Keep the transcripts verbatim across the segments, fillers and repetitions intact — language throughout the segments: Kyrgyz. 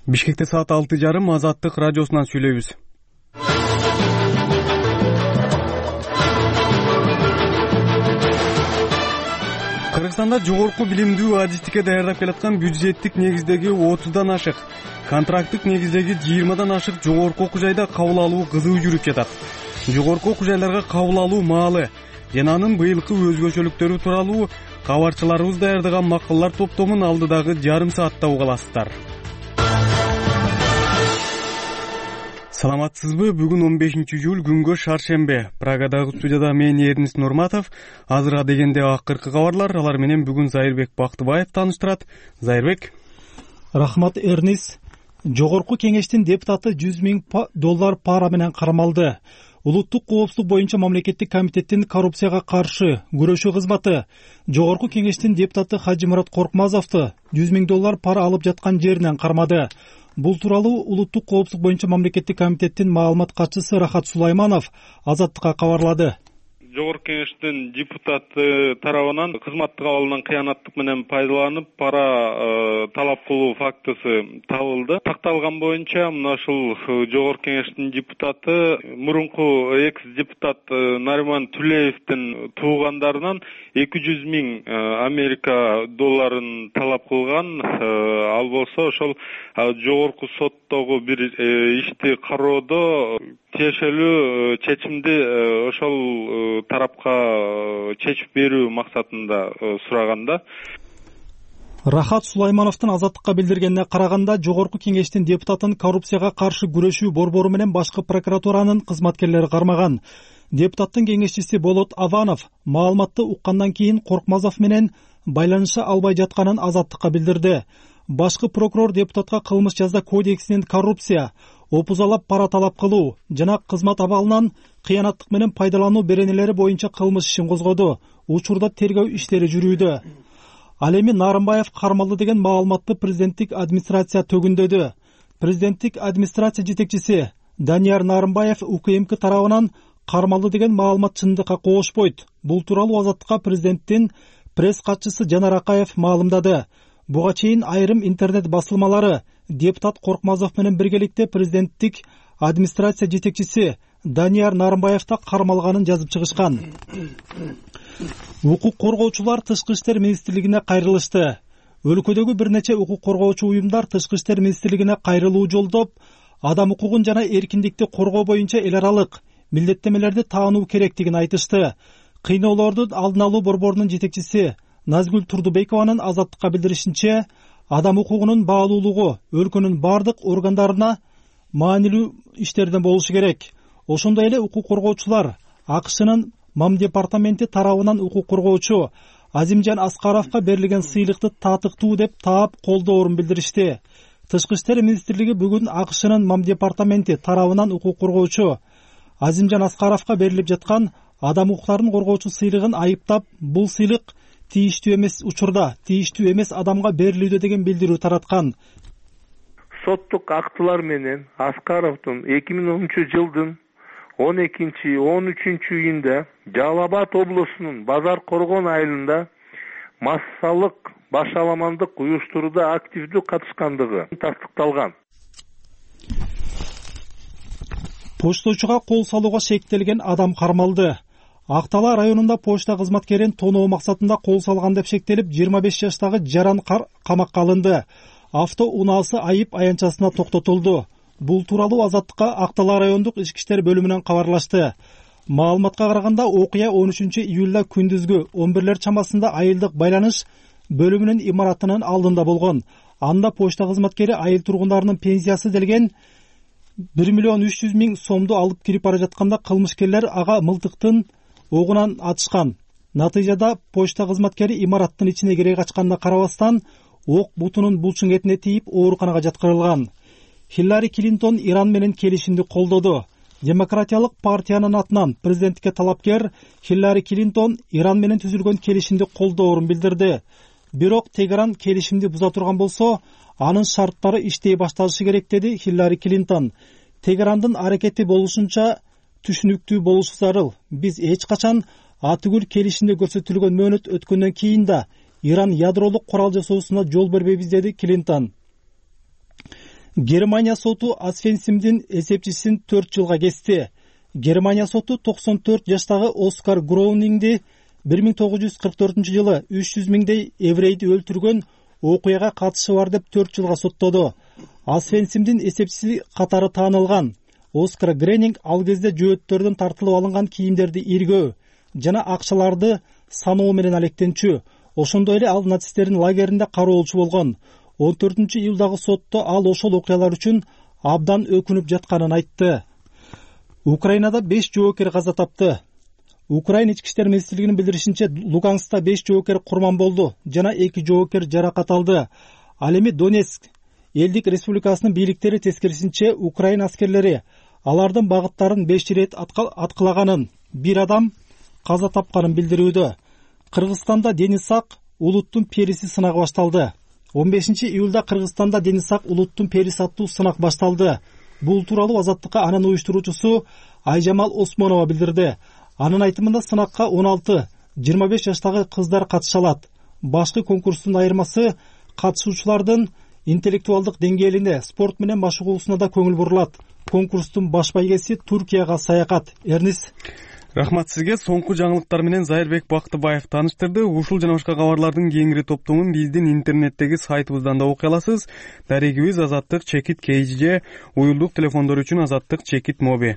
Бишкекте саат алты жарым Азаттык радиосунан сүйлөйбүз. Кыргызстанда жогорку билимдүү адистикке даярдап келаткан бюджеттик негиздеги отуздан ашык, контракттык негиздеги жыйырмадан ашык жогорку окуу жайда кабыл алуу кызуу жүрүп жатат. Жогорку окуу жайларга кабыл алуу маалы жана анын быйылкы өзгөчөлүктөрү тууралуу кабарчыларыбыз даярдаган макалалар топтомун алдыдагы жарым саатта уга аласыздар. Саламатсызбы? Бүгүн он бешинчи июль күнгө шаршембе. Прагадагы студияда мен Эрнис Нурматов. Азырга дегенде акыркы кабарлар, алар менен бүгүн Зайырбек Бактыбаев тааныштырат. Зайырбек. Рахмат Эрнис. Жогорку кеңештин депутаты жүз миң доллар пара менен кармалды. Улуттук коопсуздук боюнча мамлекеттик комитеттин коррупцияга каршы күрөшүү кызматы Жогорку кеңештин депутаты Хажимурат Коркмазовду жүз миң доллар пара алып жаткан жеринен кармады. Бул тууралуу Улуттук коопсуздук боюнча мамлекеттик комитеттин маалымат катчысы Рахат Сулайманов Азаттыкка кабарлады. Жогорку кеңештин депутаты тарабынан кызматтык абалынан кыянаттык менен пайдаланып пара э, талап кылуу фактысы табылды. Такталган боюнча мына ушул Жогорку кеңештин депутаты мурунку экс депутат э, Нариман Түлеевдин туугандарынан эки жүз миң э, Америка долларын талап кылган. Э, ал болсо ошол э, жогорку соттогу бир э, ишти кароодо тиешелүү чечимди э, ошол э, тарапка чечип берүү максатында сураганда. Рахат Сулаймановдун Азаттыкка билдиргенине караганда, Жогорку кеңештин депутатын коррупцияга каршы күрөшүү борбору менен башкы прокуратуранын кызматкерлери кармаган. Депутаттын кеңешчиси Болот Аванов маалыматты уккандан кийин Коркмазов менен байланыша албай жатканын Азаттыкка билдирди. Башкы прокурор депутатка кылмыш жаза кодексинин коррупция, опузалап пара талап кылуу жана кызмат абалынан кыянаттык менен пайдалануу беренелери боюнча кылмыш ишин козгоду. Учурда тергөө иштери жүрүүдө. Ал эми Нарымбаев кармалды деген маалыматты президенттик администрация төгүндөдү. Президенттик администрация жетекчиси Данияр Нарымбаев УКМК тарабынан кармалды деген маалымат чындыкка коошпойт. Бул тууралуу Азаттыкка президенттин пресс катчысы Жанар Акаев маалымдады. Буга чейин айрым интернет басылмалары депутат Коркмазов менен биргеликте президенттик администрация жетекчиси Данияр Нарымбаевда кармалганын жазып чыгышкан. Укук коргоочулар Тышкы иштер министрлигине кайрылышты. Өлкөдөгү бир нече укук коргоочу уюмдар Тышкы иштер министрлигине кайрылуу жолдоп, адам укугун жана эркиндикти коргоо боюнча эл аралык милдеттемелерди таануу керектигин айтышты. Кыйноолордун алдын алуу борборунун жетекчиси Назгүл Турдубекованын Азаттыкка билдиришинче, адам укугунун баалуулугу өлкөнүн бардык органдарына маанилүү иштерден болушу керек. Ошондой эле укук коргоочулар АКШнын МАМ департаменти тарабынан укук коргоочу Азимжан Аскаровго берилген сыйлыкты татыктуу деп таап колдоорун билдиришти. Тышкы иштер министрлиги бүгүн АКШнын МАМ департаменти тарабынан укук коргоочу Азимжан Аскаровго берилип жаткан адам укуктарын коргоочу сыйлыгын айыптап, бул сыйлык тийиштүү эмес учурда, тийиштүү эмес адамга берилүүдө деген билдирүү тараткан. Соттук актылар менен Аскаровдун эки миң онунчу жылдын он экинчи он үчүнчү июнда Жалал Абад облусунун Базар Коргон айылында массалык башаламандык уюштурууда активдүү катышкандыгы тастыкталган. Пошточуга кол салууга шектелген адам кармалды. Актала районунда почта кызматкерин тоноо максатында кол салган деп шектелип, жыйырма беш жаштагы Жаран камакка алынды. Авто унаасы айып аянтчасына токтотулду. Бул тууралуу Азаттыкка Актала райондук ички иштер бөлүмүнөн кабарлашты. Маалыматка караганда, окуя он үчүнчү июлда күндүзгү он бирлер чамасында айылдык байланыш бөлүмүнүн имаратынын алдында болгон. Анда почта кызматкери айыл тургундарынын пенсиясы делген бир миллион үч жүз миң сомду алып кирип бара жатканда кылмышкерлер ага мылтыктын огунан атышкан. Натыйжада почта кызматкери имараттын ичине кире качканына карабастан, ок бутунун булчуң этине тийип ооруканага жаткырылган. Хиллари Клинтон Иран менен келишимди колдоду. Демократиялык партиянын атынан президенттикке талапкер Хиллари Клинтон Иран менен түзүлгөн келишимди колдоорун билдирди. Бирок Тегеран келишимди буза турган болсо, анын шарттары иштей башталышы керек, деди Хиллари Клинтон. Тегерандын аракети болушунча түшүнүктүү болушу зарыл. Биз эч качан атүгүл келишимде көрсөтүлгөн мөөнөт өткөндөн кийин да Иран ядролук курал жасоосуна жол бербейбиз, деди Клинтон. Германия соту Освенцимдин эсепчисин төрт жылга кести. Германия соту токсон төрт жаштагы Оскар Гроунингди бир миң тогуз жүз кырк төртүнчү жылы үч жүз миңдей еврейди өлтүргөн окуяга катышы бар деп төрт жылга соттоду. Освенцимдин эсепчиси катары таанылган. Оскар Гренинг ал кезде жөөттөрдөн тартылып алынган кийимдерди иргөө жана акчаларды саноо менен алектенчү. Ошондой эле ал нацисттердин лагеринде кароолчу болгон. он төртүнчү июлдагы сотто ал ошол окуялар үчүн абдан өкүнүп жатканын айтты. Украинада беш жоокер каза тапты. Украина ички иштер министрлигинин билдиришинче, Луганскта беш жоокер курман болду жана эки жоокер жаракат алды. Ал эми Донецк элдик республикасынын бийликтери тескерисинче Украина аскерлери алардын багыттарын беш ирет аткылаганын, бир адам каза тапканын билдирүүдө. Кыргызстанда Дени Сак улуттун периси сынагы башталды. он бешинчи июлда Кыргызстанда Дени Сак улуттун периси аттуу сынак башталды. Бул тууралуу Азаттыкка анын уюштуруучусу Айжамал Осмонова билдирди. Анын айтымында сынакка он алты жыйырма беш жаштагы кыздар катыша алат. Башкы конкурстун айырмасы катышуучулардын интеллектуалдык деңгээлине, спорт менен машыгуусуна да көңүл бурулат. Конкурстун баш байгеси Туркияга саякат. Эрнис. Рахмат сизге. Соңку жаңылыктар менен Зайырбек Бактыбаев тааныштырды. Ушул жана башка кабарлардын кеңири топтомун биздин интернеттеги сайтыбыздан да окуй аласыз. Дарегибиз Азаттык чекит кей жи же, уюлдук телефондор үчүн Азаттык чекит моби.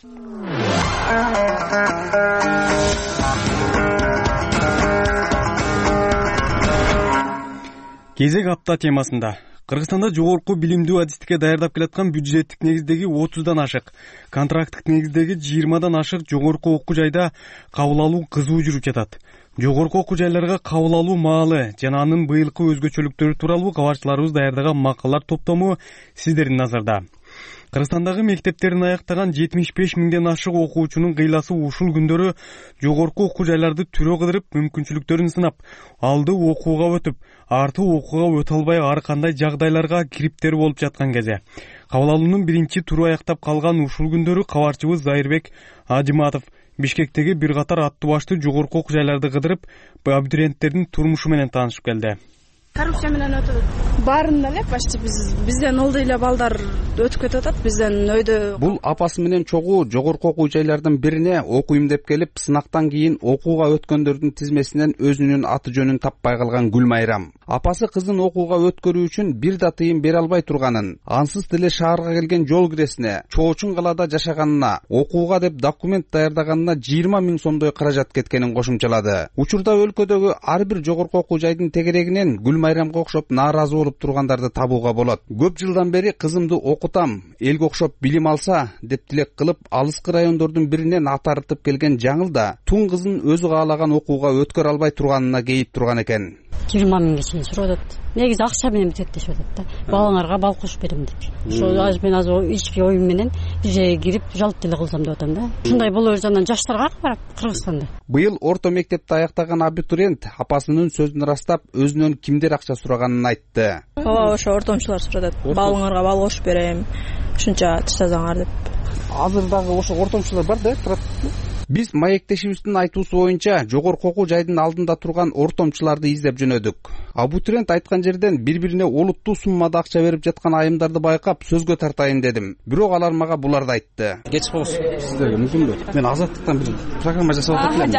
Кезек апта темасында Кыргызстанда жогорку билимдүү адистикке даярдап келаткан бюджеттик негиздеги отуздан ашык, контракттык негиздеги жыйырмадан ашык жогорку окуу жайда кабыл алуу кызуу жүрүп жатат. Жогорку окуу жайларга кабыл алуу маалы жана анын быйылкы өзгөчөлүктөрү тууралуу кабарчыларыбыз даярдаган макалалар топтому сиздердин назарда. Кыргызстандагы мектептерин аяктаган жетимиш беш миңден ашык окуучунун кыйласы ушул күндөрү жогорку окуу жайларды түрө кыдырып, мүмкүнчүлүктөрүн сынап, алды окууга өтүп, арты окууга өтө албай ар кандай жагдайларга кириптер болуп жаткан кезде. Кабыл алуунун биринчи туру аяктап калган ушул күндөрү кабарчыбыз Зайырбек Ажыматов Бишкектеги бир катар аттуу башты жогорку окуу жайларды кыдырып, абитуриенттердин турмушу менен таанышып келди. Коррупция менен өтөт. Баарында эле почти биз бизден ылдый эле балдар өтүп кетип атат. Бизден өйдө. Бул апасы менен чогуу жогорку окуу жайлардын бирине окуйм деп келип, сынактан кийин окууга өткөндөрдүн тизмесинен өзүнүн аты жөнүн таппай калган Гүлмайрам. Апасы кызын окууга өткөрүү үчүн бир да тыйын бере албай турганын, ансыз деле шаарга келген жол киресине, чоочун калаада жашаганына, окууга деп документ даярдаганына жыйырма миң сомдой каражат кеткенин кошумчалады. Учурда өлкөдөгү ар бир жогорку окуу жайдын тегерегинен Гүлмайрамга окшоп нааразы болуп тургандарды табууга болот. Көп жылдан бери кызымды окутам, элге окшоп билим алса деп тилек кылып, алыскы райондордун биринен ат арытып келген жаңыл да тун кызын өзү каалаган окууга өткөрө албай турганына кейип турган экен. жыйырма миңге чейин сурап атат. Негизи акча менен бүтөт дешип атат да. Балаңарга бал кошуп берем деп. Ошо азыр мен азыр ички оюм менен бир жерге кирип жалп деле кылсам деп атам да. Ушундай болор жандан жаштар каяка барат Кыргызстанда? Быйыл орто мектепти аяктаган абитуриент апасынын сөзүн ырастап, өзүнөн кимдер акча сураганын айтты. Ооба, ошо ортомчулар сурат. Балыңарга бал кошуп берем, ушунча таштасаңар деп. Азыр дагы ошо ортомчулар бар да, турат. Биз маектешибиздин айтуусу боюнча жогорку окуу жайдын алдында турган ортомчуларды издеп жөнөдүк. Абитуриент айткан жерден бири-бирине олуттуу суммада акча берип жаткан айымдарды байкап сөзгө тартайын дедим. Бирок алар мага буларды айтты. Кеч болсун сиздерге мүмкүнбү? Мен Азаттыктан бир программа жасап атам.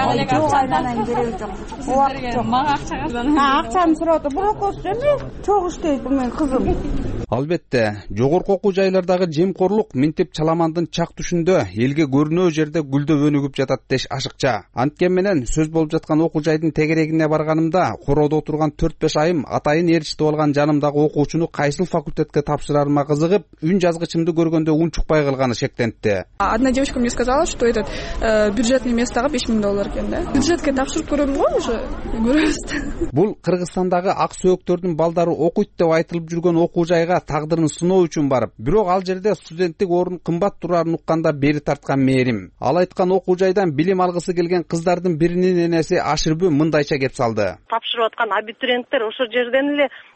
Мага акча каздан. Акчаны сурап атат. Бирок эми чогуу иштейт мен кызым. Албетте, жогорку окуу жайлардагы жемкорлук ментип чаламандын чак түшүндө элге көрүнөө жерде гүлдөп өнүгүп жатат деш ашыкча. Анткени менен сөз болуп жаткан окуу жайдын тегерегине барганымда короодо отурган төрт беш айым атайын ээрчитип алган жанымдагы окуучуну кайсыл факультетке тапшырарыма кызыгып, үн жазгычымды көргөндө унчукпай калганы шектентти. Одна девочка мне сказала, что этот бюджетный местага беш миң доллар экен да. Бюджетке тапшырып көрөм го уже. Көрөбүз. Бул Кыргызстандагы ак сөөктөрдүн балдары окуйт деп айтылып жүргөн окуу жайга тагдырын сыноо үчүн барып, бирок ал жерде студенттик орун кымбат турарын укканда бери тарткан мээрим. Ал айткан окуу жайдан билим алгысы келген кыздардын биринин энеси Аширбү мындайча кеп салды. Тапшырып аткан абитуриенттер ошол жерден эле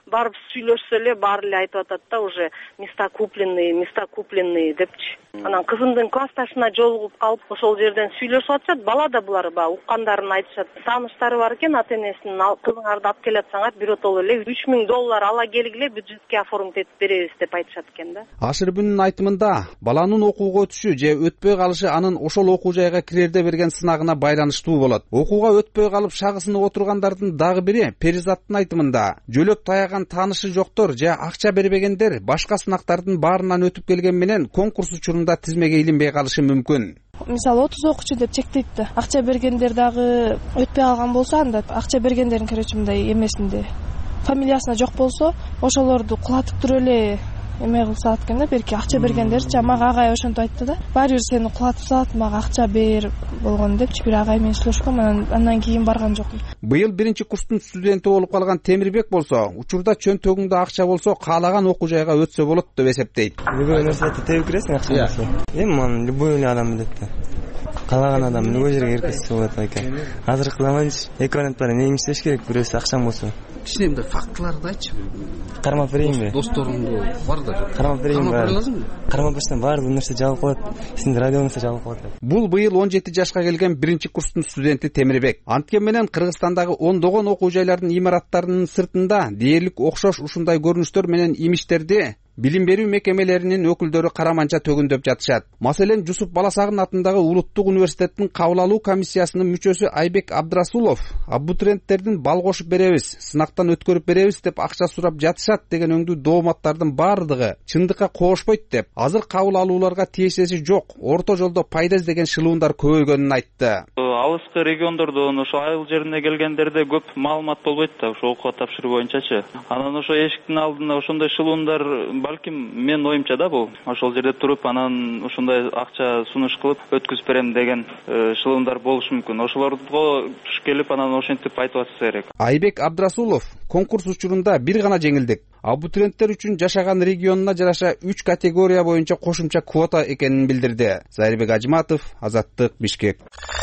барып сүйлөшсө эле баары эле айтып атат да, уже места купленные, места купленные депчи. Анан кызымдын классташына жолугуп калып ошол жерден сүйлөшүп атышат. Бала да булар баягы уккандарын айтышат. Тааныштары бар экен, ата-энесинин кызыңарды алып келатсаңар биротоло эле үч миң доллар ала келгиле, бюджетке оформить этип беребиз деп айтышат экен да. Ашырбүнүн айтымында баланын окууга өтүшү же өтпөй калышы анын ошол окуу жайга кирерде берген сынагына байланыштуу болот. Окууга өтпөй калып шагысынып отургандардын дагы бири Перизаттын айтымында жөлөп таяган таанышы жоктор же акча бербегендер башка сынактардын баарынан өтүп келген менен конкурс учурунда тизмеге илинбей калышы мүмкүн. Мисалы отуз окуучу деп чектейт да. Акча бергендер дагы өтпөй калган болсо, анда акча бергендердин короче мындай эмесинде фамилиясына жок болсо, ошолорду кулатып туруп эле эме кылсат экен да, берки акча бергендерчи. Мага агай ошентип айтты да. Баары бир сени кулатып салат, мага акча бер болгон депчи бир агай менен сүйлөшкөм, анан андан кийин барган жокмун. Быйыл биринчи курстун студенти болуп калган Темирбек болсо, учурда чөнтөгүңдө акча болсо, каалаган окуу жайга өтсө болот деп эсептейт. Любой университетте тебип киресиң акча болсо. Эми аны любой эле адам билет да. Каалаган адам любой жерге киргизсе болот экен. Азыркы заманчы экранет бар, эмне иштеш керек бирөөсү акчаң болсо. Кичине мындай фактыларды айтчы. Кармап берейинби? Досторуңду бар да. Кармап берейинби? Кармап берсем баары нерсе жабылып калат. Сиздин радионуңузда жабылып калат. Бул быйыл он жети жашка келген биринчи курстун студенти Темирбек. Анткени менен Кыргызстандагы ондогон окуу жайлардын имараттарынын сыртында дээрлик окшош ушундай көрүнүштөр менен имиштерди билим берүү мекемелеринин өкүлдөрү караманча төгүндөп жатышат. Маселен, Жусуп Баласагын атындагы Улуттук университеттин кабыл алуу комиссиясынын мүчөсү Айбек Абдрасулов абитуриенттердин бал кошуп беребиз, сынактан өткөрүп беребиз деп акча сурап жатышат деген өңдүү дооматтардын баардыгы чындыкка коошпойт деп, азыр кабыл алууларга тиешеси жок, орто жолдо пайда издеген шылуундар көбөйгөнүн айтты. Алыскы региондордон ошо айыл жерине келгендерде көп маалымат болбойт да, ошо окууга тапшыруу боюнчачы. Анан ошо эшиктин алдында ошондой шылуундар балким мен оюмча да бул ошол жерде туруп анан ушундай акча сунуш кылып өткүзүп берем деген шылуундар болушу мүмкүн. Ошолорго туш келип анан ошентип айтып атса керек. Айбек Абдрасулов конкурс учурунда бир гана жеңилдик. Абитуриенттер үчүн жашаган регионуна жараша үч категория боюнча кошумча квота экенин билдирди. Зайырбек Ажматов, Азаттык, Бишкек.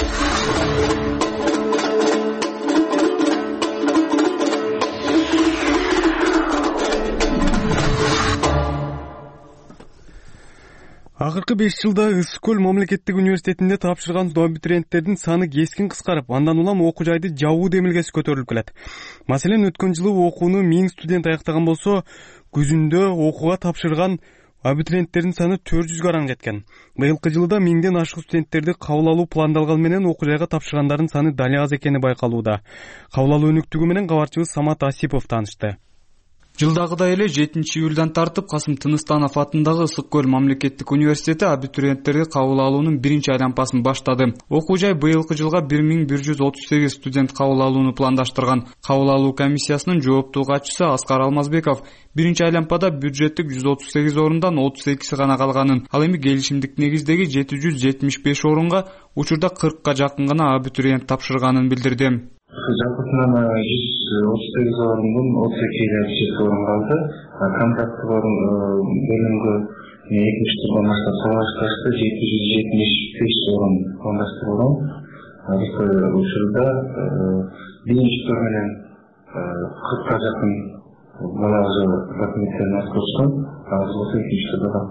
Акыркы беш жылда Ысык көл мамлекеттик университетинде тапшырган абитуриенттердин саны кескин кыскарып, андан улам окуу жайды жабуу демилгеси көтөрүлүп келет. Маселен, өткөн жылы окууну миң студент аяктаган болсо, күзүндө окууга тапшырган абитуриенттердин саны төрт жүзгө аран кеткен. Быйылкы жылда миңден ашык студенттерди кабыл алуу пландалган менен окуу жайга тапшыргандардын саны дали аз экени байкалууда. Кабыл алуу өнүктүгү менен кабарчыбыз Самат Асипов таанышты. Жылдагыдай эле жетинчи июлдан тартып Касым Тыныстанов атындагы Ысык көл мамлекеттик университети абитуриенттерди кабыл алуунун биринчи айланпасын баштады. Окуу жай быйылкы жылга бир миң бир жүз отуз сегиз студент кабыл алууну пландаштырган. Кабыл алуу комиссиясынын жооптуу катчысы Аскар Алмазбеков биринчи айланпада бюджеттик жүз отуз сегиз орундан отуз экиси гана калганын, ал эми келишимдик негиздеги жети жүз жетимиш беш орунга учурда кыркка жакын гана абитуриент тапшырганын билдирди. Жалпысынан жүз отуз сегиз орындын отуз эки бюджет орун калды. Контракттык орун бөлүнгө экинчи турдан баштап пландаштырышты жети жүз жетимиш беш орун пландаштырылган. Бул учурда биринчи тур менен кыркка жакын бала уже документтерин аткарышкан. Азыр болсо экинчи турда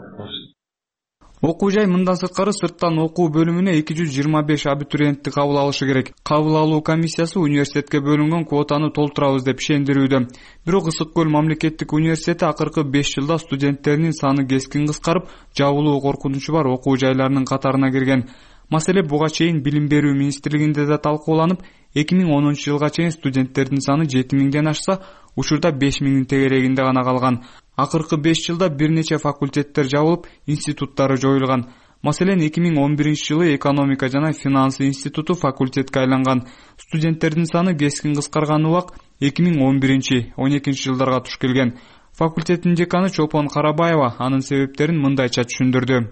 Окуу жай мындан сырткары сырттан окуу бөлүмүнө эки жүз жыйырма беш абитуриентти кабыл алышы керек. Кабыл алуу комиссиясы университетке бөлүнгөн квотаны толтурабыз деп ишендирүүдө. Бирок Ысык көл мамлекеттик университети акыркы беш жылда студенттеринин саны кескин кыскарып, жабылуу коркунучу бар окуу жайларынын катарына кирген. Маселе буга чейин билим берүү министрлигинде да талкууланып, эки миң онунчу жылга чейин студенттердин саны жети миңден ашса, учурда беш миңдин тегерегинде гана калган. Акыркы беш жылда бир нече факультеттер жабылып, институттары жоюлган. Маселен, эки миң он биринчи жылы экономика жана финанс институту факультетке айланган. Студенттердин саны кескин кыскарган убак эки миң он биринчи он экинчи жылдарга туш келген. Факультеттин деканы Чолпон Карабаева анын себептерин мындайча түшүндүрдү.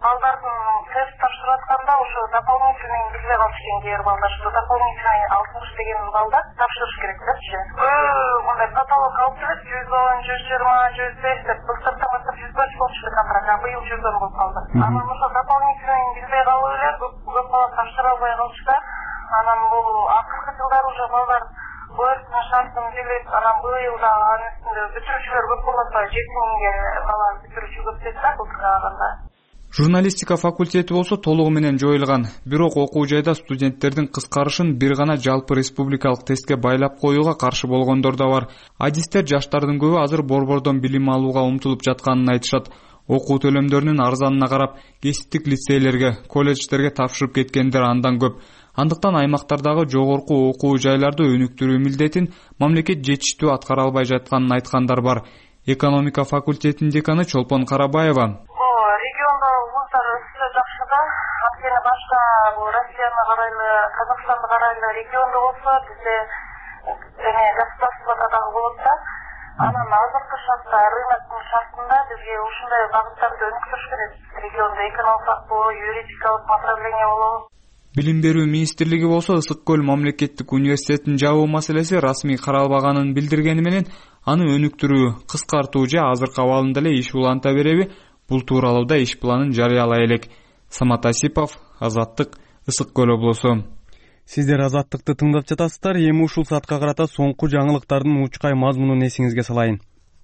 Дополнительный билбей калыш экен кээ бир балдар, что дополнительный алтымыш деген балда тапшырыш керек депчи. Мындай каталог алып келет, жүз он, жүз жыйырма, жүз беш деп былтырдан баштап жүз беш болчу контракт, а быйыл жүз он болуп калды. Анан ошол дополнительный билбей калып эле көп бала тапшыра албай калышты. Анан бул акыркы жылдары уже балдар бөлүктүн шартын билип, анан быйыл да анын эми бүтүрүүчүлөр көп болуп атпайбы, жети миңге бала бүтүрүүчү көп дейт да былтырга караганда. Журналистика факультети болсо толугу менен жоюлган. Бирок окуу жайда студенттердин кыскарышын бир гана жалпы республикалык тестке байлап коюуга каршы болгондор да бар. Адистер жаштардын көбү азыр борбордон билим алууга умтулуп жатканын айтышат. Окуу төлөмдөрүнүн арзанына карап, кесиптик лицейлерге, колледждерге тапшырып кеткендер андан көп. Андыктан аймактардагы жогорку окуу жайларды өнүктүрүү милдетин мамлекет жетиштүү аткара албай жатканын айткандар бар. Экономика факультетинин деканы Чолпон Карабаева: региондо вуздар өсө жакшы да, анткени башка бул Россияны карайлы, Казакстанды карайлы региондо болсо бизде эме государствода дагы болот да. Анан азыркы шартта, рыноктун шартында бизге ушундай багыттарды өнүктүрүш керек. Региондо экономикалык болобу, юридикалык направление болобу. Билим берүү министрлиги болсо Ысык көл мамлекеттик университетин жабуу маселеси расмий каралбаганын билдиргени менен аны өнүктүрүү, кыскартуу же азыркы абалында эле иш уланта береби, бул тууралуу да иш планын жарыялай элек. Самат Асипов, Азаттык, Ысык көл облусу. Сиздер Азаттыкты тыңдап жатасыздар. Эми ушул саатка карата соңку жаңылыктардын учкай мазмунун эсиңизге салайын.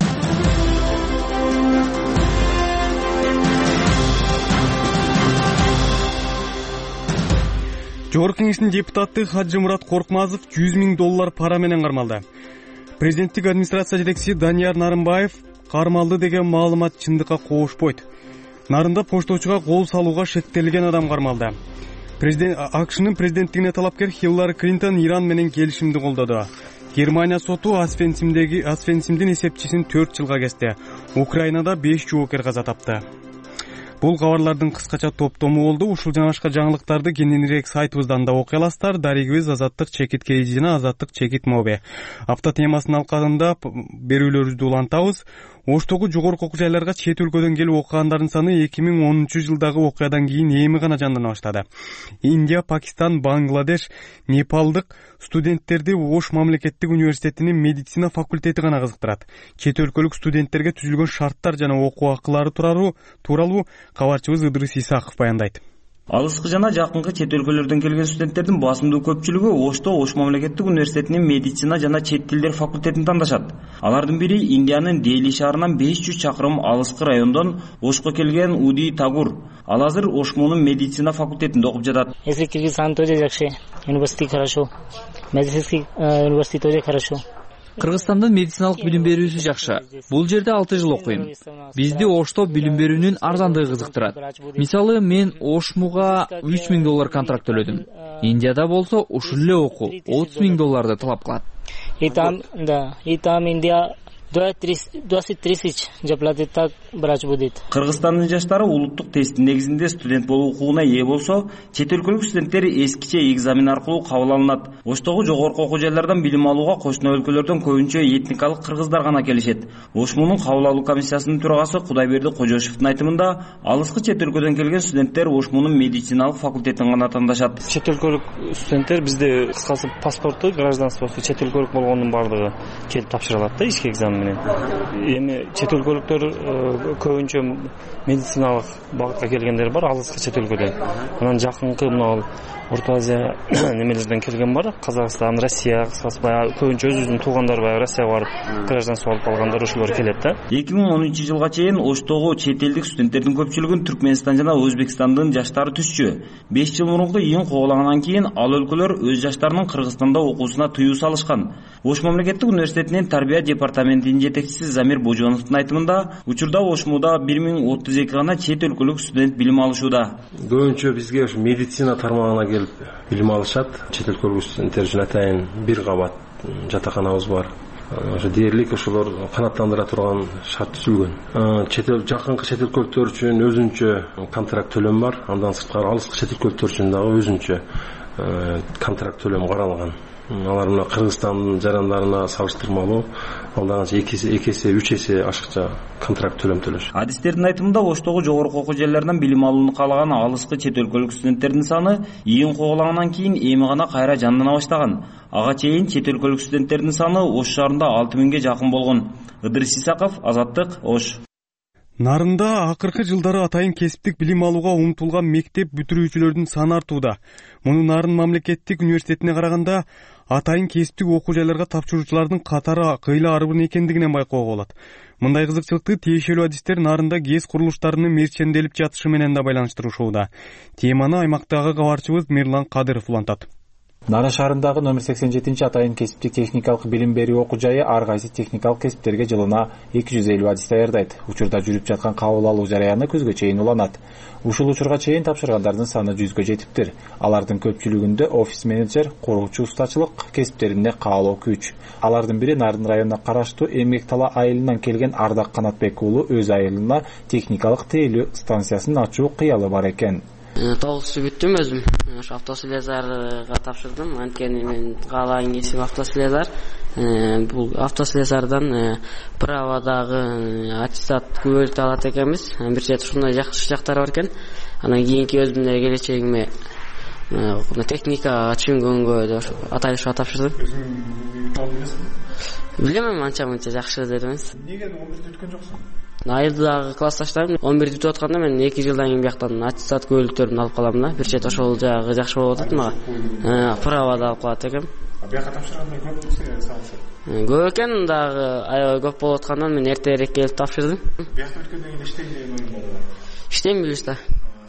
Жогорку Кеңештин депутаты Хаджымурат Коркмазов жүз миң доллар пара менен кармалды. Президенттик администрация жетекчиси Данияр Нарымбаев кармалды деген маалымат чындыкка коошпойт. Нарында пошточуга кол салууга шектелген адам кармалды. Президент АКШнын президенттигине талапкер Хиллари Клинтон Иран менен келишимди колдоду. Германия соту Освенцимдеги Освенцимдин эсепчисин төрт жылга кести. Украинада беш жоокер каза тапты. Бул кабарлардын кыскача топтому болду. Ушул жана башка жаңылыктарды кененирээк сайтыбыздан да окуй аласыздар. Дарегибиз Азаттык Чекит Кейжи жана Азаттык Чекит Моби. Апта темасынын алкагында берүүлөрүбүздү улантабыз. Оштогу жогорку окуу жайларга чет өлкөдөн келип окугандардын саны эки миң онунчу жылдагы окуядан кийин эми гана жандана баштады. Индия, Пакистан, Бангладеш, Непалдык студенттерди Ош мамлекеттик университетинин медицина факультети гана кызыктырат. Чет өлкөлүк студенттерге түзүлгөн шарттар жана окуу акылары тууралуу кабарчыбыз Ыдырыс Исаков баяндайт. Алыскы жана жакынкы чет өлкөлөрдөн келген студенттердин басымдуу көпчүлүгү Ошто Ош мамлекеттик университетинин медицина жана чет тилдер факультетин тандашат. Алардын бири Индиянын Дели шаарынан беш жүз чакырым алыскы райондон Ошко келген Уди Тагур. Ал азыр Ошмонун медицина факультетинде окуп жатат. Если Кыргызстан тоже жакшы, университет хорошо. Медицинский университет тоже хорошо. Кыргызстандын медициналык билим берүүсү жакшы. Бул жерде алты жыл окуйм. Бизди Ошто билим берүүнүн арзандыгы кызыктырат. Мисалы, мен Ошмуга үч миң доллар контракт төлөдүм. Индияда болсо ушул эле окуу отуз миң долларды талап кылат. И там, да, и там Индия двадцать тысяч заплатит, так врач будет. Кыргызстандын жаштары улуттук тесттин негизинде студент болуу укугуна ээ болсо, чет өлкөлүк студенттер эскиче экзамен аркылуу кабыл алынат. Оштогу жогорку окуу жайлардан билим алууга кошуна өлкөлөрдөн көбүнчө этникалык кыргыздар гана келишет. Ошмунун кабыл алуу комиссиясынын төрагасы Кудайберди Кожошевдун айтымында, алыскы чет өлкөдөн келген студенттер Ошмунун медициналык факультетин гана тандашат. Чет өлкөлүк студенттер бизде кыскасы паспорту, гражданствосу чет өлкөлүк болгондун бардыгы келип тапшыра алат да ички экзамен. Эми чет өлкөлүктөр көбүнчө медициналык багытка келгендер бар, алыскы чет өлкөдөн. Анан жакынкы мына Орто Азия немелерден келген бар, Казакстан, Россия, кыскасы баягы көбүнчө өзүбүздүн туугандар баягы Россияга барып гражданство алып калгандар ошолор келет да. эки миң онунчу жылга чейин Оштогу чет элдик студенттердин көпчүлүгүн Түркмөнстан жана Өзбекстандын жаштары түшчү. беш жыл мурунку июнь куулагандан кийин ал өлкөлөр өз жаштарынын Кыргызстанда окуусуна тыюу салышкан. Ош мамлекеттик университетинин тарбия департаментинин жетекчиси Замир Божоновдун айтымында, учурда Ошмуда бир миң отуз эки гана чет өлкөлүк студент билим алышууда. Көбүнчө бизге ушу медицина тармагына келип билим алышат. Чет өлкөлүк студенттер үчүн атайын бир кабат жатаканабыз бар. Ошо дээрлик ошолор канааттандыра турган шарт түзүлгөн. Чет эл жакынкы чет өлкөлүктөр үчүн өзүнчө контракт төлөм бар. Андан сырткары алыскы чет өлкөлүктөр үчүн дагы өзүнчө контракт төлөм каралган. Алар мына Кыргызстандын жарандарына салыштырмалуу алданча эки эсе, үч эсе ашыкча контракт төлөм төлөшөт. Адистердин айтымында Оштогу жогорку окуу жайларынан билим алууну каалаган алыскы чет өлкөлүк студенттердин саны июнь куулагандан кийин эми гана кайра жандана баштаган. Ага чейин чет өлкөлүк студенттердин саны Ош шаарында алты миңге жакын болгон. Ыдырыс Исаков, Азаттык, Ош. Нарында акыркы жылдары атайын кесиптик билим алууга умтулган мектеп бүтүрүүчүлөрдүн саны артууда. Муну Нарын мамлекеттик университетине караганда атайын кесиптик окуу жайларга тапшыруучулардын катары кыйла арбын экендигинен байкоого болот. Мындай кызыкчылыкты тиешелүү адистер Нарында ГЭС курулуштарынын мерченделип жатышы менен да байланыштырышууда. Теманы аймактагы кабарчыбыз Мирлан Кадыров улантат. Нарын шаарындагы номер сексен жетинчи атайын кесиптик техникалык билим берүү окуу жайы ар кайсы техникалык кесиптерге жылына эки жүз элүү адис даярдайт. Учурда жүрүп жаткан кабыл алуу жараяны күзгө чейин уланат. Ушул учурга чейин тапшыргандардын саны жүзгө жетиптир. Алардын көпчүлүгүндө офис менеджер, куруучу устачылык кесиптерине каалоо күч. Алардын бири Нарын районуна караштуу Эмгек Тала айылынан келген Ардак Канатбек уулу өз айылына техникалык тейлөө станциясын ачуу кыялы бар экен. Тогузчу бүттүм өзүм. Ошо автослесарга тапшырдым. Анткени мен каалайын кесип автослесар. Бул автослесардан праводагы аттестат күбөлүк алат экенбиз. Бир чети ушундай жакшы жактары бар экен. Анан кийинки өзүмдүн келечегиме техника түшүнгөнгө атайын тапшырдым. Билем, анча мынча жакшы деп эмес. Неге он бирди бүткөн жоксуң? Айылдагы классташтарым он бирди бүтүп атканда мен эки жылдан кийин бияктан аттестат күбөлүктөрүмдү алып калам да. Бир чет ошол жагы жакшы болуп атат мага. Правода алып калат экем. Бияка тапшырганда көп салышы? Көп экен, дагы аябай көп болуп аткандан мен эртерээк келип тапшырдым. Биякта өткөндөн кийин иштейм деген оюң бар да. Иштейм да.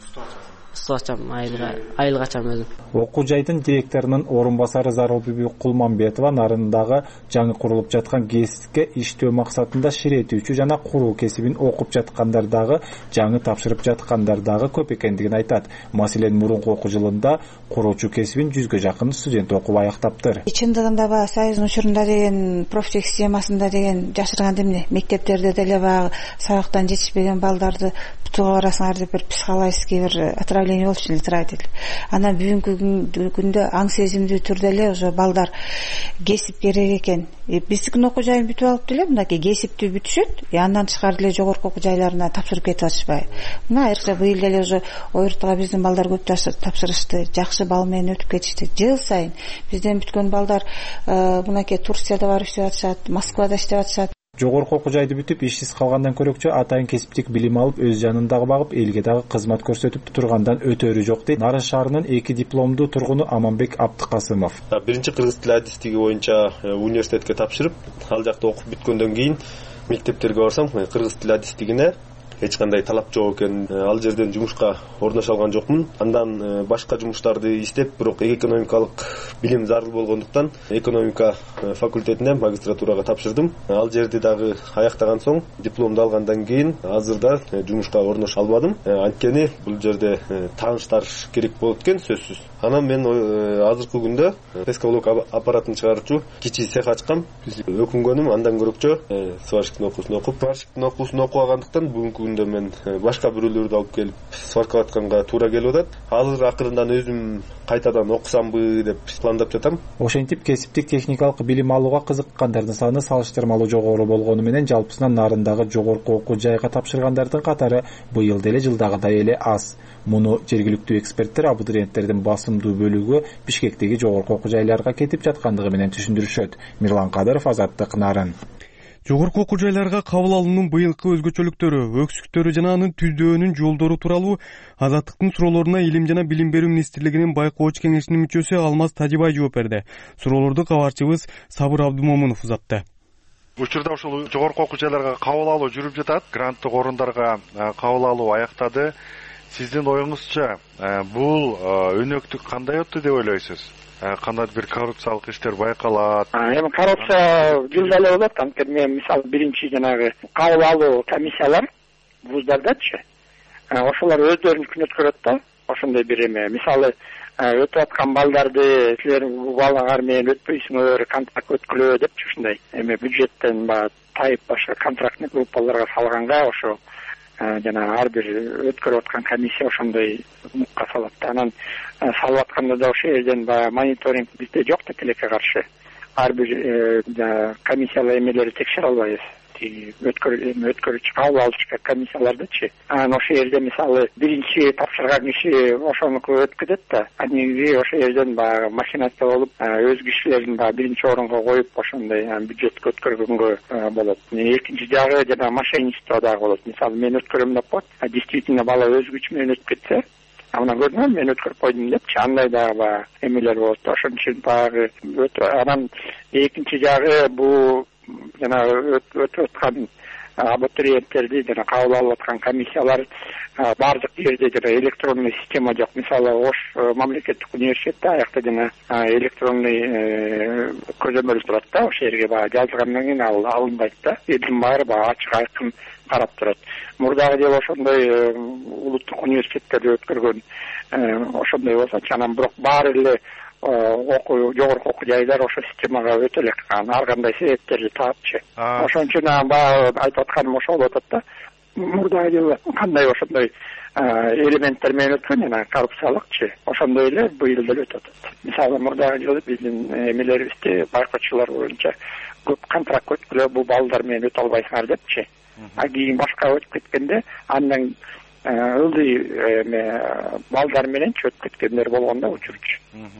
Стачам айылга айылга чам өзүм. Окуу жайдын директорунун орун басары Зарылбүбү Кулманбетова Нарындагы жаңы курулуп жаткан ГЭСке иштөө максатында ширетүүчү жана куруу кесибин окуп жаткандар дагы, жаңы тапшырып жаткандар дагы көп экендигин айтат. Маселен, мурунку окуу жылында куруучу кесибин жүзгө жакын студент окуп аяктаптыр. Чындыгында баягы Союздун учурунда деген профтех системасында деген жашырган эмне? Мектептерде деле баягы сабактан жетишпеген балдарды тутууга барасыңар деп бир психологический бир отравление болчу эле турат эле. Анан бүгүнкү күндө аң сезимдүү түрдө эле уже балдар кесип керек экен. Биздикин окуу жайын бүтүп алып деле мынакей кесипти бүтүшөт, андан тышкары деле жогорку окуу жайларына тапшырып кетип атышпайбы? Мына айрыкча быйыл деле уже ойртуга биздин балдар көп тапшырышты, жакшы бал менен өтүп кетишти. Жыл сайын бизден бүткөн балдар мынакей Турцияда барып иштеп атышат, Москвада иштеп атышат. Жогорку окуу жайды бүтүп ишсиз калгандан көрөкчө атайын кесиптик билим алып, өз жанын дагы багып, элге дагы кызмат көрсөтүп тургандан өтөрү жок дейт Нарын шаарынын эки дипломдуу тургуну Аманбек Абдыкасымов. Биринчи кыргыз тили адистиги боюнча университетке тапшырып, ал жакта окуп бүткөндөн кийин мектептерге барсам, кыргыз тили адистигине эч кандай талап жок экен. Ал жерден жумушка орноша алган жокмун. Андан башка жумуштарды иштеп, бирок экономикалык билим зарыл болгондуктан экономика факультетине магистратурага тапшырдым. Ал жерди дагы аяктаган соң, дипломду алгандан кийин азырда жумушка орноша албадым. Анткени бул жерде тааныштар керек болот экен, сөзсүз. Анан мен азыркы күндө пескалок аппаратын чыгаруучу кичи цех ачкам. Өкүнгөнүм андан көрөкчө сварщиктин окуусун окуп, сварщиктин окуусун окугандан бүгүнкү күндө мен башка бирөөлөрдү алып келип сваркалап атканга туура келип атат. Азыр акырындан өзүм кайтадан окусамбы деп пландап жатам. Ошентип кесиптик техникалык билим алууга кызыккандардын саны салыштырмалуу жогору болгону менен жалпысынан Нарындагы жогорку окуу жайга тапшыргандардын катары быйыл деле жылдагыдай эле аз. Муну жергиликтүү эксперттер абитуриенттердин басымдуу бөлүгү Бишкектеги жогорку окуу жайларга кетип жаткандыгы менен түшүндүрүшөт. Мирлан Кадыров, Азаттык, Нарын. Жогорку окуу жайларга кабыл алуунун быйылкы өзгөчөлүктөрү, өксүктөрү жана анын түздөөнүн жолдору тууралуу Азаттыктын суроолоруна Илим жана Билим берүү министрлигинин байкоочу кеңешинин мүчөсү Алмаз Тажибай жооп берди. Суроолорду кабарчыбыз Сабыр Абдумомунов узатты. Учурда ушул жогорку окуу жайларга кабыл алуу жүрүп жатат. Гранттык орундарга кабыл алуу аяктады. Сиздин оюңузча бул өнөктүк кандай өттү деп ойлойсуз? Кандай бир коррупциялык иштер байкалат? Эми коррупция жылда эле болот. Анткени мен мисалы биринчи жанагы кабыл алуу комиссиялар вуздардачы, ошолор өздөрүн күн өткөрөт да. Ошондой бир эме, мисалы өтүп аткан балдарды силер бул балдар менен өтпөйсүңөр, контракт өткүлөө деп ушундай эме бюджеттен баягы тайып башка контрактный группаларга салганга ошо жана ар бир өткөрүп аткан комиссия ошондой мукка салат. Анан салып атканда да ошол жерден баягы мониторинг бизде жок да, тилекке каршы. Ар бир комиссиялар эмелери текшере албайбыз. өткөрүүчү кабыл алуучу комиссиялардычы анан ошол жерде мисалы биринчи тапшырган киши ошонуку өткөзөт да анан негизи ошол жерден баягы махинация болуп өз кишилерин баягы биринчи орунга коюп ошондой бюджетке өткөргөнгө болот. Экинчи жагы жана мошенничество дагы болот. Мисалы мен өткөрөм деп коет, действительно бала өз күчү менен өтүп кетсе, анан көрдүңбү мен өткөрүп койдум депчи, андай дагы баягы эмелер болот. Ошон үчүн баягы анан экинчи жагы бул жана өтүп аткан абитуриенттерди жана кабыл алып аткан комиссиялар баардык жерде жана электронный система жок. Мисалы Ош мамлекеттик университетте аякта жана электронный көзөмөл турат да, ошол жерге баягы жазылгандан кийин ал алынбайт да. Элдин баары баягы ачык айкын карап турат. Мурдагы жолу ошондой улуттук университеттерде өткөргөн ошондой болсочу, анан бирок баары эле окуу жогорку окуу жайлар ошол системага өтө элек ар кандай себептерди таапчы. Ошон үчүн баягы айтып атканым ошол болуп атат да. Мурдагы жылы кандай ошондой элементтер менен өткөн жана коррупциялыкчы, ошондой эле быйыл деле өтүп атат. Мисалы мурдагы жылы биздин эмелерибизде байкоочулар боюнча көп контракт өткүлө, бул балдар менен өтө албайсыңар депчи. А кийин башка өтүп кеткенде андан ылдый эме балдар мененчи өтүп кеткендер болгондо учурчу.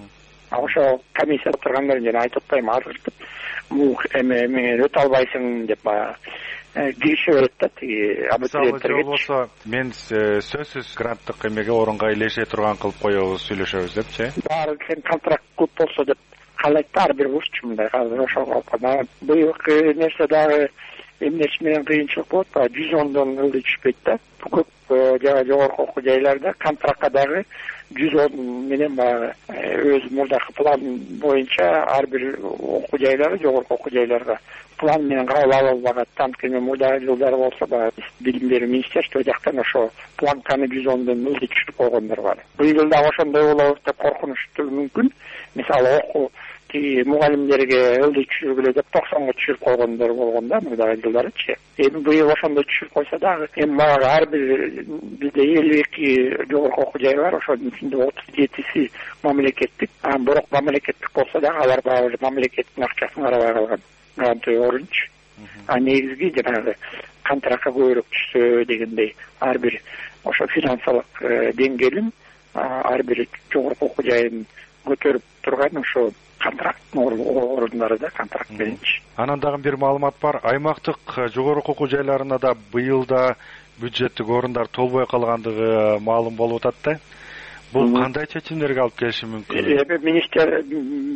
Ошо комиссия отургандар жана айтып атпайм азыртып бул эме менен өтө албайсың деп баягы кирише берет да тиги абитуриенттерге. Мисалы болсо мен сөзсүз гранттык эмеге орунга илеше турган кылып коебуз, сүйлөшөбүз депчи. Баары сен контракт көп болсо деп каалайт да ар бир вузчу мындай азыр ошого калган. Быйылкы нерсе дагы эмнеси менен кыйынчылык болот, жүз ондон ылдый түшпөйт да. Көп жогорку окуу жайларда контрактка дагы жүз он менен баягы өз мурдакы план боюнча ар бир окуу жайлары жогорку окуу жайларга план менен кабыл алынбагат. Анткени мурдагы жылдары болсо баягы билим берүү министерство жактан ошо планканы жүз ондон ылдый түшүрүп койгондор бар. Быйыл дагы ошондой болобуз деп коркунуштуу мүмкүн. Мисалы окуу мугалимдерге ылдый түшүргүлө деп токсонго түшүрүп койгондор болгон да мурдагы жылдарычы. Эми быйыл ошондой түшүрүп койсо дагы эми баягы ар бир бизде элүү эки жогорку окуу жай бар, ошонун ичинде отуз жетиси мамлекеттик. Анан бирок мамлекеттик болсо дагы алар баягы мамлекеттин акчасын карабай калган грантовый орунчу. А негизги жанагы контрактка көбүрөөк түшсө дегендей ар бир ошо финансылык деңгээлин ар бир жогорку окуу жайын көтөрүп турган ошо контракттын орундары да контракт мененчи. Анан дагы бир маалымат бар. Аймактык жогорку окуу жайларына да быйыл да бюджеттик орундар толбой калгандыгы маалым болуп атат да. Бул кандай чечимдерге алып келиши мүмкүн? Эми министр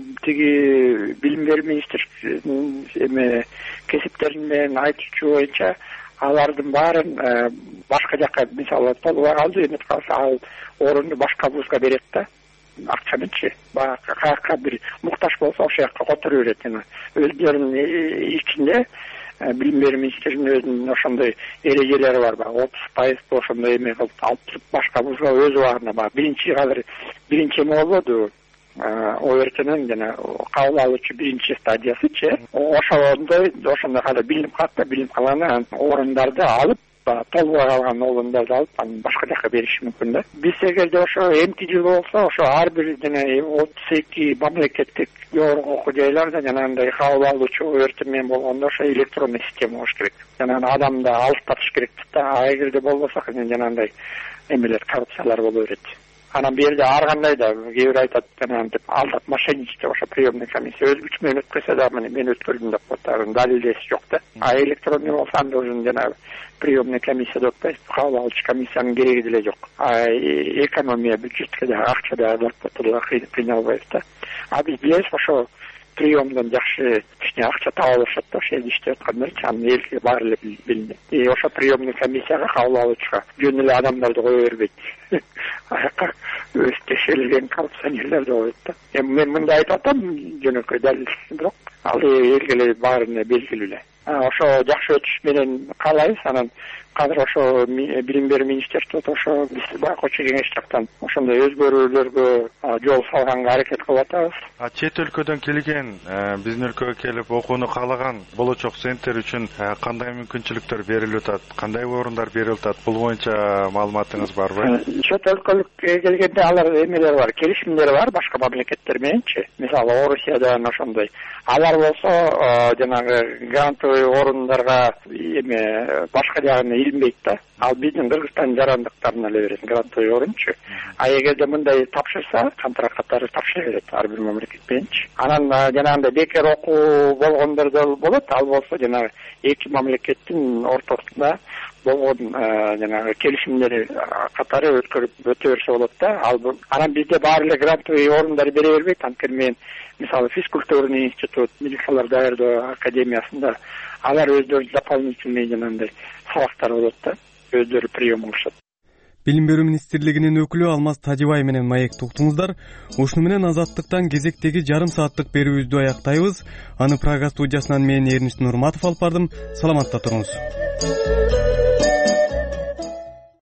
тиги билим берүү министр эме кесиптерин менен айтуучу боюнча алардын баарын башка жакка мисалы толбой калды, эметип калса ал орунду башка вузга берет да. Акчанычы баягы каяка бир муктаж болсо ошол жакка которо берет. Өздөрүнүн ичинде билим берүү министринин өзүнүн ошондой эрежелери бар. Баягы отуз пайыз ошондой эме кылып алып туруп башка вузга өз убагында баягы биринчи азыр биринчи эме болбоду ОРТнын жана кабыл алуучу биринчи стадиясычы. Ошондой ошондой калып билим катта билим калган орундарды алып толбой калган орундарды алып анан башка жака бериши мүмкүн да. Биз эгерде ошо эмки жыл болсо ошо ар бир жана отуз эки мамлекеттик жогорку окуу жайларда жанагындай кабыл алуучу ОРТ менен болгондо ошо электронный система болуш керек. Жана адамды алыстатыш керек да. А эгерде болбосо жанагындай эмелер коррупциялар боло берет. Анан бул жерде ар кандай да кээ бир айтат жанагынтип алдап мошенничество ошо приемный комиссия өз күчү менен өткөзсө да мына мен өткөрдүм деп коет. Далилдеси жок да. А электронный болсо анда уже жанагы приемный комиссияда өтпөйт, кабыл алуучу комиссиянын кереги деле жок. А экономия бюджетке да акча да зарплата кыйналбайбыз да. А биз билебиз ошо приемдон жакшы кичине акча таба алышат да, ошол жерде иштеп аткандар чам элге баары эле билинет. И ошо приемный комиссияга кабыл алуучуга жөн эле адамдарды кое бербейт. Аяка өз текшерилген коррупционерлерди коет да. Эми мен мындай айтып атам жөнөкөй далил, бирок ал элге эле баарына белгилүү эле. Ошо жакшы өтүш менен каалайбыз. Анан азыр ошо билим берүү министрликте ошо биз байкоочу кеңеш жактан ошондой өзгөрүүлөргө жол салганга аракет кылып атабыз. А чет өлкөдөн келген, биздин өлкөгө келип окууну каалаган болочок студенттер үчүн кандай мүмкүнчүлүктөр берилип атат, кандай орундар берилип атат? Бул боюнча маалыматыңыз барбы? Чет өлкөлүккө келгенде алар эмелер бар, келишимдер бар башка мамлекеттер мененчи. Мисалы Орусиядан ошондой. Алар болсо жанагы грантовый грантовый орундарга эме башка жагына илинбейт да. Ал биздин Кыргызстандын жарандыктарына эле берет грантовый орунчу. А эгерде мындай тапшырса, контракт катары тапшыра берет ар бир мамлекет мененчи. Анан жанагындай бекер окуу болгондор да болот, ал болсо жанагы эки мамлекеттин ортосунда болгон жанагы келишимдери катары өткөрүп өтө берсе болот да. Ал анан бизде баары эле грантовый орундар бере бербейт. Анткени мен мисалы физкультурный институт, медикалар даярдоо академиясында алар өздөрү дополнительный жанагындай сабактар болот да, өздөрү прием кылышат. Билим берүү министрлигинин өкүлү Алмаз Тажибай менен маекти уктуңуздар. Ушуну менен Азаттыктан кезектеги жарым сааттык берүүбүздү аяктайбыз. Аны Прага студиясынан мен Эрнис Нурматов алып бардым. Саламатта туруңуз.